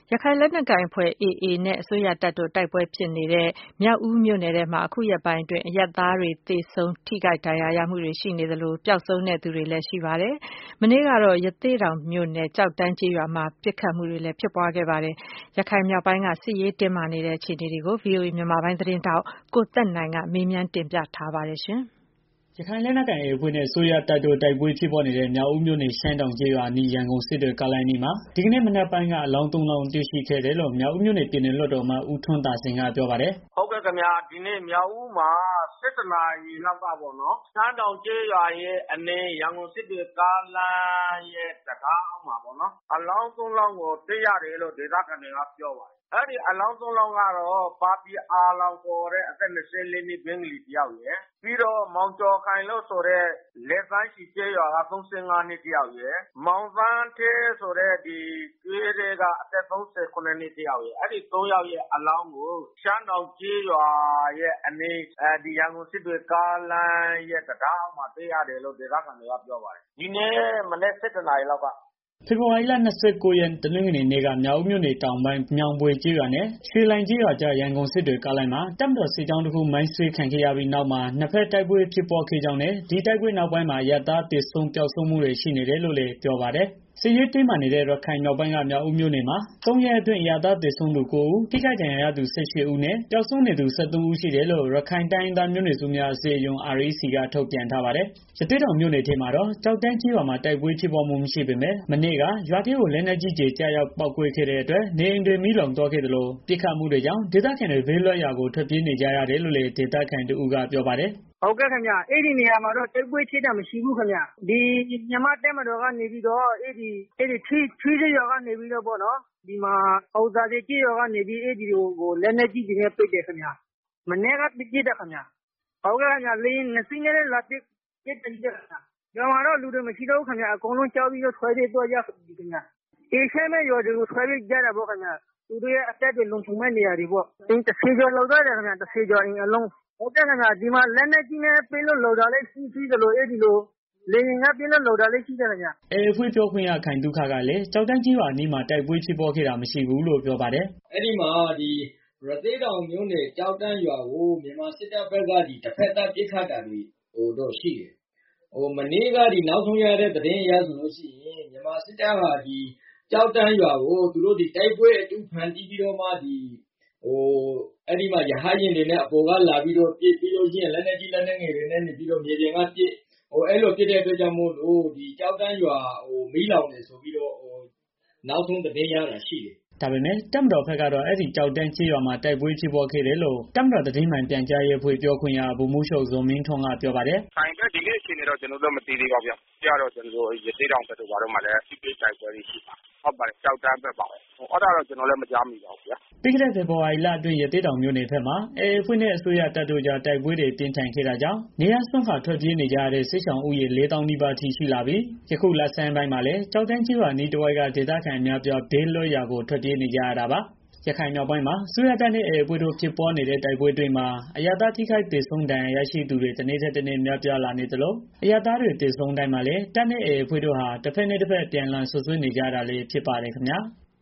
ရခိုင်လက်နက်ကိုင်အဖွဲ့ AA နဲ့ အစိုးရတပ်တို့ တိုက်ပွဲဖြစ်နေတဲ့ မြောက်ဦးမြို့နယ်ထဲမှာ အခုရက်ပိုင်းအတွင်း အရပ်သားတွေ သေဆုံးထိခိုက်ဒဏ်ရာရမှုတွေရှိနေသလို ပျောက်ဆုံးသူတွေလည်းရှိပါတယ်။ မနေ့ကတော့ ရသေ့တောင်မြို့နယ် ကျောက်တန်းကျေးရွာမှာ ပစ်ခတ်မှုတွေလည်းဖြစ်ပွားခဲ့ပါတယ်။ ရခိုင်မြောက်ပိုင်းက စစ်ရေးတင်းမာနေတဲ့အခြေအနေတွေကို ဗွီအိုအေမြန်မာပိုင်းသတင်းထောက် ကိုသက်နိုင်က မေးမြန်းတင်ပြထားပါတယ်။ရခိုင်လက်နက်ကိုင် AA အဖွဲ့နဲ့ အစိုးရတပ်တို့ တိုက်ပွဲဖြစ်ပွားနေတဲ့ မြောက်ဦးမြို့နယ် ရှမ်းတောင်ကျေးရွာအနီး ရန်ကုန်စစ်တွေကားလမ်းအနီးမှာ ဒီကနေ့မနက်ပိုင်းက အလောင်း ၃ လောင်းတွေ့ရှိခဲ့တယ်လို့ မြောက်ဦးမြို့နယ် ပြည်နယ်လွှတ်တော်အမတ် ဦးထွန်းသာစိန်ကပြောပါတယ်။ "ဟုတ်ကဲ့ခင်ဗျာ ဒီနေ့မြောက်ဦးမှာ ၁၁ နာရီလောက်ကပေါ့နော် ရှမ်းတောင်ကျေးရွာရဲ့အနီး ရန်ကုန်စစ်တွေကားလမ်းရဲ့တံတားအောက်မှာပေါ့နော် အလောင်း ၃ လောင်းကို တွေ့ရတယ်လို့ ဒေသခံတွေကပြောပါတယ်။ အဲဒီအလောင်း ၃ လောင်းကတော့ ပါပီအာလောင်ခေါ်တဲ့ အသက် ၂၄ နှစ် ဘင်္ဂလီတစ်ယောက်ရယ် ပြီးတော့ မောင်ကျော်ခိုင်လို့ဆိုတဲ့ လက်ပန်းချီကျေးရွာက ၃၅ နှစ်တစ်ယောက်ရယ် မောင်သန်းဌေးဆိုတဲ့ ကျွေးတဲက အသက် ၃၇ နှစ်တစ်ယောက်ရယ် အဲဒီ ၃ ယောက်ရဲ့အလောင်းကို ရှမ်းတောင်ကျေးရွာရဲ့အနီး ရန်ကုန်စစ်တွေကားလမ်းရဲ့တံတားအောက်မှာ တွေ့ရတယ်လို့ ဒေသခံတွေကပြောပါတယ်။ ဒီနေ့မနက် ၁၁ နာရီလောက်က။ " ဖေဖော်ဝါရီလ ၂၉ ရက် တနင်္ဂနွေနေ့က မြောက်ဦးမြို့နယ်တောင်ပိုင်း ညောင်ဘွေကျေးရွာနဲ့ ရွှေလိုင်ကျေးရွာကြား ရန်ကုန်စစ်တွေကားလမ်းမှာ တပ်မတော်စစ်ကြောင်းတခု မိုင်းဆွဲခံခဲ့ရပြီးနောက်မှာ နှစ်ဘက်တိုက်ပွဲဖြစ်ပွားခဲ့ကြောင်းနဲ့ ဒီတိုက်ပွဲနောက်ပိုင်းမှာ အရပ်သားသေဆုံးပျောက်ဆုံးမှုတွေရှိနေတယ်လို့လည်း ပြောပါတယ်။ စစ်ရေးတင်းမာနေတဲ့ ရခိုင်မြောက်ပိုင်းက မြောက်ဦးမြို့နယ်မှာ ၃ ရက်အတွင်း အရပ်သားသေဆုံးသူ ၉ ဦး ထိခိုက်ဒဏ်ရာရသူ ၁၈ ဦးနဲ့ ပျောက်ဆုံးနေသူ ၁၃ ဦးရှိတယ်လို့ ရခိုင်တိုင်းရင်းသားမျိုးနွယ်စုများ အစည်းအရုံး REC က ထုတ်ပြန်ထားပါတယ်။ ရသေ့တောင်မြို့နယ်ထဲမှာတော့ ကျောက်တန်းကျေးရွာမှာ တိုက်ပွဲဖြစ်ပွားမှုမရှိပေမဲ့ မနေ့က ရွာထဲကို လက်နက်ကြီးကျည် ကျရောက်ပေါက်ကွဲခဲ့တဲ့အတွက် နေအိမ်တွေ မီးလောင်သွားခဲ့သလို ပစ်ခတ်မှုတွေကြောင့် ဒေသခံတွေ ဘေးလွတ်ရာကို ထွက်ပြေးနေကြရတယ်လို့လည်း ဒေသခံတစ်ဦးကပြောပါတယ်။ "ဟုတ်ကဲ့ခင်ဗျာ အဲဒီနေရာမှာတော့ တိုက်ပွဲဖြစ်တာမရှိဘူးခင်ဗျာ။ မြန်မာ့တပ်မတော်ကနေပြီးတော့ ထီးစွဲရွာကနေပြီးတော့ အောင်သာစည်ကျေးရွာကနေပြီးတော့ လက်နက်ကြီးတွေနဲ့ ပစ်တယ်ခင်ဗျာ။ မနေ့က ပစ်တာခင်ဗျာ။ လေယာဉ် 2 စီးနဲ့လည်း လာပစ်တယ်ခင်ဗျာ။ ရွာမှာတော့ လူတွေမရှိတော့ဘူးခင်ဗျာ။ အကုန်လုံးကြောက်ပြီးတော့ ထွက်ပြေးသွားကြပြီခင်ဗျာ။ အေးချမ်းတဲ့ရွာတွေကို ထွက်ပြေးကြတာပေါ့ခင်ဗျာ။ သူတို့ရဲ့ အသက်တွေ လုံခြုံမယ့်နေရာတွေပေါ့။ အိမ် ၁၀ ကျော်လောက်သွားတယ်ခင်ဗျာ။ အိမ်အလုံး ၁၀ ကျော်ဒီမှာ လက်နက်ကြီးနဲ့ ပစ်လို့ လာတာလည်းရှိသလို လေယာဉ်နဲ့ ပစ်လို့လာတာလည်းရှိတယ်ခင်ဗျာ။ " AA အဖွဲ့ပြောခွင့်ရ ခိုင်သုခကလည်း ကျောက်တန်းကျေးရွာအနီးမှာ တိုက်ပွဲဖြစ်ပွားခဲ့တာမရှိဘူးလို့ ပြောပါတယ်။ "အဲဒီမှာ ရသေ့တောင်မြို့နယ် ကျောက်တန်းရွာကို မြန်မာစစ်တပ်ဘက်က တဘက်သတ်ပစ်ခတ်တာတွေတော့ရှိတယ်။ မနေ့က နောက်ဆုံးရတဲ့ သတင်းအရဆိုလို့ရှိရင် မြန်မာစစ်တပ်ဟာ ကျောက်တန်းရွာကို တိုက်ပွဲအတုဖန်တီးပြီးတော့မှ အဲဒီမှာ ရဟတ်ယာဉ်တွေနဲ့ အပေါ်ကလာပြီးတော့ ပစ်ပြီးတော့ လက်နက်ကြီး လက်နက်ငယ်တွေနဲ့ မြေပြင်က ပစ် အဲလိုဖြစ်တဲ့အတွက်ကြောင့်မို့လို့ ကျောက်တန်းရွာ မီးလောင်တယ်ဆိုပြီးတော့ နောက်ဆုံးသတင်းရတာရှိတယ်။ " ဒါပေမဲ့ တပ်မတော်ဘက်ကတော့ အဲဒီကျောက်တန်းကျေးရွာမှာ တိုက်ပွဲဖြစ်ပွားခဲ့တယ်လို့ တပ်မတော်သတင်းမှန်ပြန်ကြားရေးအဖွဲ့ ပြောခွင့်ရ ဗိုလ်မှူးချုပ် ဇော်မင်းထွန်းက ပြောပါတယ်။ "ဒီနေ့အခြေအနေတော့ ကျနော်တို့ မသိသေးပါဘူးဗျာ။ ရသေ့တောင်ဘက်တို့မှာလည်း ထိတွေ့တိုက်ပွဲတွေရှိပါတယ်။ ကျောက်တန်းဘက်ပါပဲ။ အဲဒါတော့ ကျနော်လည်း မကြားမိပါဘူးဗျာ။ " ပြီးခဲ့တဲ့ ဖေဖော်ဝါရီလအတွင်း ရသေ့တောင်မြို့နယ်ဘက်မှာ AA အဖွဲ့နဲ့ အစိုးရတပ်တို့ကြား တိုက်ပွဲတွေ ပြင်းထန်ခဲ့တာကြောင့် နေရပ်စွန့်ခွာထွက်ပြေးနေကြရတဲ့ စစ်ရှောင်ဦးရေ ၄၀,၀၀၀ နီးပါးအထိရှိလာပြီး ယခုလဆန်းပိုင်းမှာလည်း ကျောက်တန်းကျေးရွာအနီးတဝိုက်က ဒေသခံအများအပြား ဘေးလွတ်ရာကို ထွက်ပြေးနေကြရတာပါ။ ရခိုင်မြောက်ပိုင်းမှာ အစိုးရတပ်နဲ့ AA အဖွဲ့တို့ ဖြစ်ပွားနေတဲ့ တိုက်ပွဲအတွင်းမှာ အရပ်သားထိခိုက်သေဆုံးဒဏ်ရာရရှိသူတွေ တနေ့ထက်တနေ့ များပြားလာနေသလို အရပ်သားတွေ သေဆုံးတိုင်းမှာလည်း တပ်နဲ့ AA အဖွဲ့တို့ဟာ တဘက်နဲ့ တဘက် အပြန်အလှန်စွပ်စွဲနေကြတာလည်း ဖြစ်ပါတယ်ခင်ဗျာ။